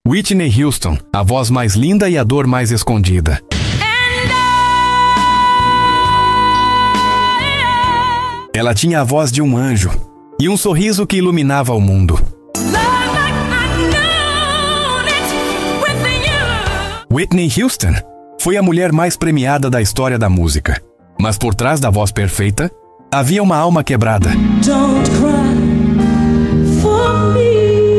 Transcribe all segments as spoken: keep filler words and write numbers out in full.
Whitney Houston, a voz mais linda e a dor mais escondida. Ela tinha a voz de um anjo e um sorriso que iluminava o mundo. Whitney Houston foi a mulher mais premiada da história da música. Mas por trás da voz perfeita, havia uma alma quebrada. Don't cry for me.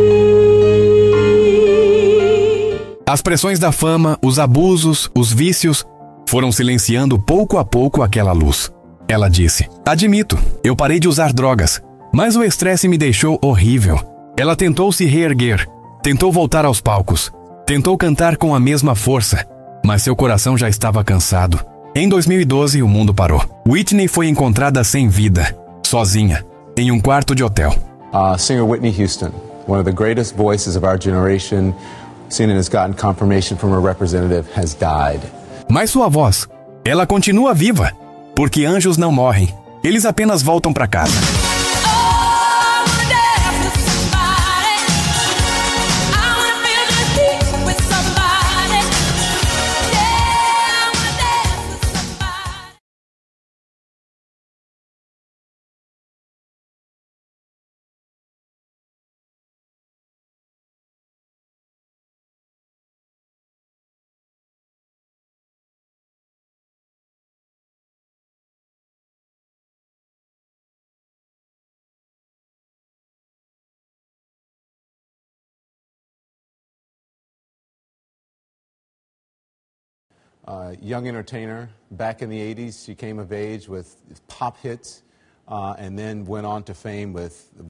As pressões da fama, os abusos, os vícios foram silenciando pouco a pouco aquela luz. Ela disse: admito, eu parei de usar drogas, mas o estresse me deixou horrível. Ela tentou se reerguer, tentou voltar aos palcos, tentou cantar com a mesma força, mas seu coração já estava cansado. Em dois mil e doze, o mundo parou. Whitney foi encontrada sem vida, sozinha, em um quarto de hotel. Uh, singer Whitney Houston, one of the greatest voices of our generation, C N N has gotten confirmation from her representative, has died. Mas sua voz, ela continua viva, porque anjos não morrem, eles apenas voltam para casa. Uh, young entertainer, back in the eighties, she came of age with pop hits, uh, and then went on to fame with